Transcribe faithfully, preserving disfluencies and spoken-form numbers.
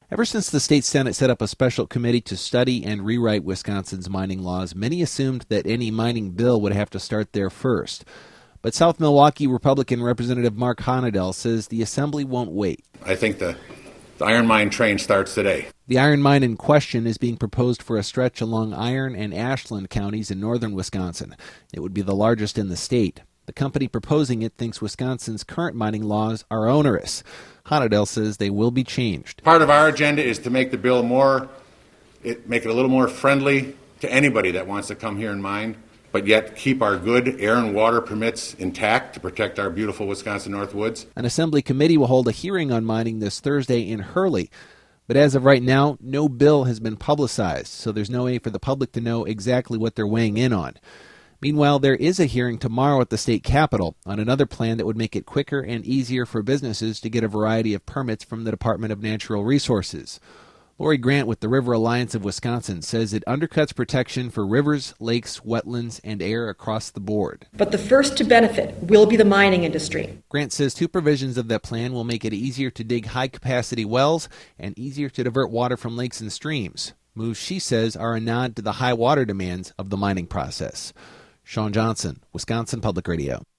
Ever since the state Senate set up a special committee to study and rewrite Wisconsin's mining laws, many assumed that any mining bill would have to start there first. But South Milwaukee Republican Representative Mark Honadel says the assembly won't wait. I think the, the iron mine train starts today. The iron mine in question is being proposed for a stretch along Iron and Ashland counties in northern Wisconsin. It would be the largest in the state. The company proposing it thinks Wisconsin's current mining laws are onerous. Honadel says they will be changed. Part of our agenda is to make the bill more, it, make it a little more friendly to anybody that wants to come here and mine, but yet keep our good air and water permits intact to protect our beautiful Wisconsin North Woods. An assembly committee will hold a hearing on mining this Thursday in Hurley. But as of right now, no bill has been publicized, so there's no way for the public to know exactly what they're weighing in on. Meanwhile, there is a hearing tomorrow at the state capitol on another plan that would make it quicker and easier for businesses to get a variety of permits from the Department of Natural Resources. Lori Grant with the River Alliance of Wisconsin says it undercuts protection for rivers, lakes, wetlands, and air across the board. But the first to benefit will be the mining industry. Grant says two provisions of that plan will make it easier to dig high-capacity wells and easier to divert water from lakes and streams. Moves, she says, are a nod to the high water demands of the mining process. Sean Johnson, Wisconsin Public Radio.